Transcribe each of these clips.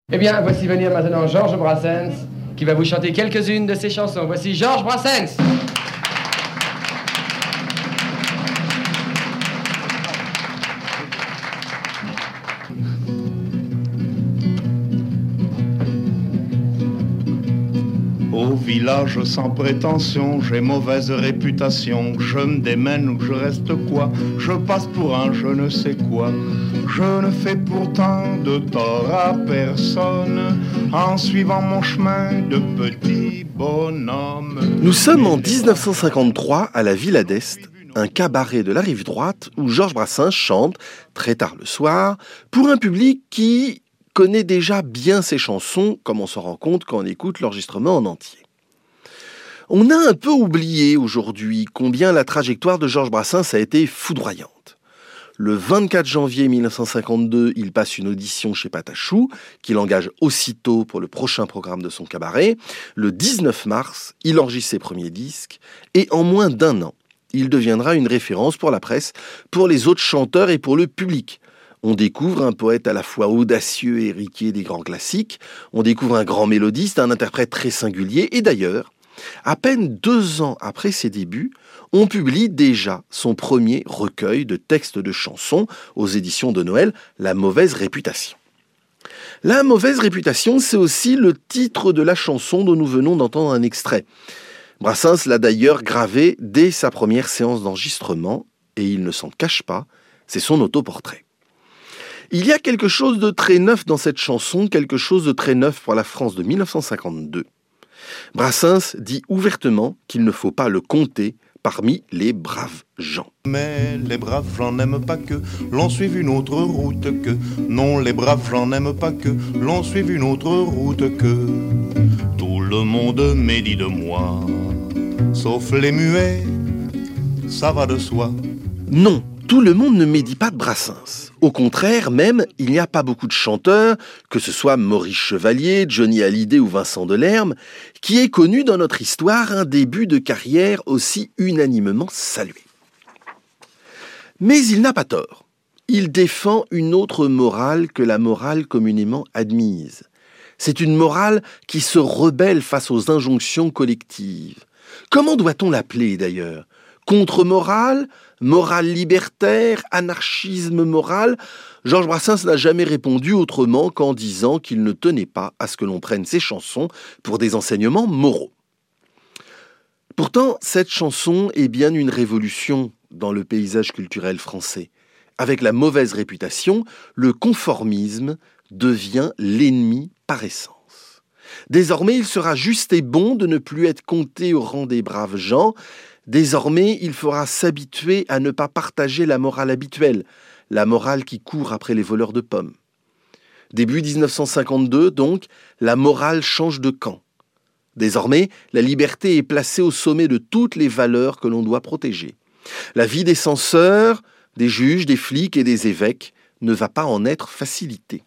Eh bien, voici venir maintenant Georges Brassens, qui va vous chanter quelques-unes de ses chansons. Voici Georges Brassens. Au village sans prétention, j'ai mauvaise réputation. Je me démène ou je reste quoi? Je passe pour un je ne sais quoi. Je ne fais pourtant de tort à personne en suivant mon chemin de petit bonhomme. Nous sommes en 1953 à la Villa d'Est, un cabaret de la rive droite où Georges Brassens chante, très tard le soir, pour un public qui connaît déjà bien ses chansons, comme on s'en rend compte quand on écoute l'enregistrement en entier. On a un peu oublié aujourd'hui combien la trajectoire de Georges Brassens a été foudroyante. Le 24 janvier 1952, il passe une audition chez Patachou, qui l'engage aussitôt pour le prochain programme de son cabaret. Le 19 mars, il enregistre ses premiers disques, et en moins d'1 an, il deviendra une référence pour la presse, pour les autres chanteurs et pour le public. On découvre un poète à la fois audacieux et héritier des grands classiques, on découvre un grand mélodiste, un interprète très singulier, et d'ailleurs, à peine 2 ans après ses débuts, on publie déjà son premier recueil de textes de chansons aux éditions de Noël, La mauvaise réputation. La mauvaise réputation, c'est aussi le titre de la chanson dont nous venons d'entendre un extrait. Brassens l'a d'ailleurs gravé dès sa première séance d'enregistrement, et il ne s'en cache pas, c'est son autoportrait. Il y a quelque chose de très neuf dans cette chanson, quelque chose de très neuf pour la France de 1952. Brassens dit ouvertement qu'il ne faut pas le compter parmi les braves gens. Mais les braves gens n'aiment pas que l'on suive une autre route que. Non, les braves gens n'aiment pas que l'on suive une autre route que. Tout le monde médit de moi, sauf les muets, ça va de soi. Non, tout le monde ne médit pas de Brassens. Au contraire, même, il n'y a pas beaucoup de chanteurs, que ce soit Maurice Chevalier, Johnny Hallyday ou Vincent Delerme, qui aient connu dans notre histoire un début de carrière aussi unanimement salué. Mais il n'a pas tort. Il défend une autre morale que la morale communément admise. C'est une morale qui se rebelle face aux injonctions collectives. Comment doit-on l'appeler d'ailleurs ? Contre-morale, morale libertaire, anarchisme moral, Georges Brassens n'a jamais répondu autrement qu'en disant qu'il ne tenait pas à ce que l'on prenne ses chansons pour des enseignements moraux. Pourtant, cette chanson est bien une révolution dans le paysage culturel français. Avec la mauvaise réputation, le conformisme devient l'ennemi par essence. Désormais, il sera juste et bon de ne plus être compté au rang des braves gens. Désormais, il faudra s'habituer à ne pas partager la morale habituelle, la morale qui court après les voleurs de pommes. Début 1952, donc, la morale change de camp. Désormais, la liberté est placée au sommet de toutes les valeurs que l'on doit protéger. La vie des censeurs, des juges, des flics et des évêques ne va pas en être facilitée.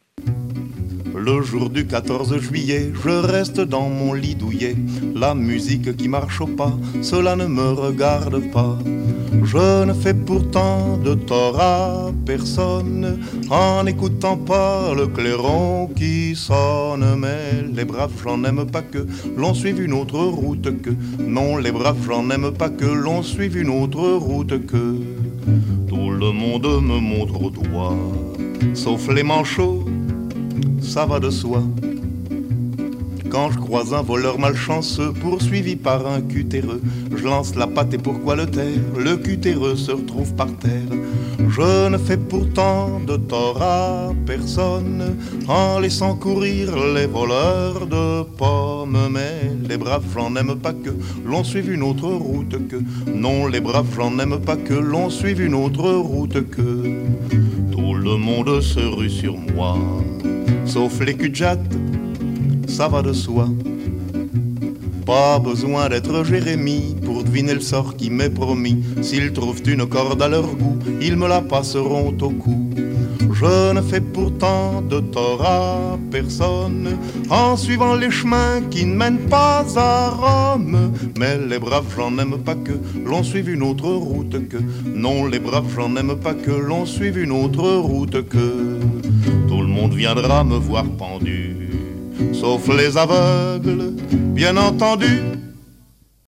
Le jour du 14 juillet, je reste dans mon lit douillet. La musique qui marche au pas, cela ne me regarde pas. Je ne fais pourtant de tort à personne en n'écoutant pas le clairon qui sonne. Mais les braves gens n'aiment pas que l'on suive une autre route que. Non, les braves gens n'aiment pas que l'on suive une autre route que. Tout le monde me montre au doigt, sauf les manchots, ça va de soi. Quand je croise un voleur malchanceux poursuivi par un cutéreux, je lance la patte et pourquoi le taire? Le cutéreux se retrouve par terre. Je ne fais pourtant de tort à personne en laissant courir les voleurs de pommes. Mais les braves gens n'aiment pas que l'on suive une autre route que. Non, les braves gens n'aiment pas que l'on suive une autre route que. Tout le monde se rue sur moi, sauf les cul-de-jatte, ça va de soi. Pas besoin d'être Jérémie pour deviner le sort qui m'est promis. S'ils trouvent une corde à leur goût, ils me la passeront au cou. Je ne fais pourtant de tort à personne en suivant les chemins qui ne mènent pas à Rome. Mais les braves gens n'aiment pas que l'on suive une autre route que. Non, les braves gens n'aiment pas que l'on suive une autre route que. Tout le monde monde viendra me voir pendu. Sauf les aveugles, bien entendu.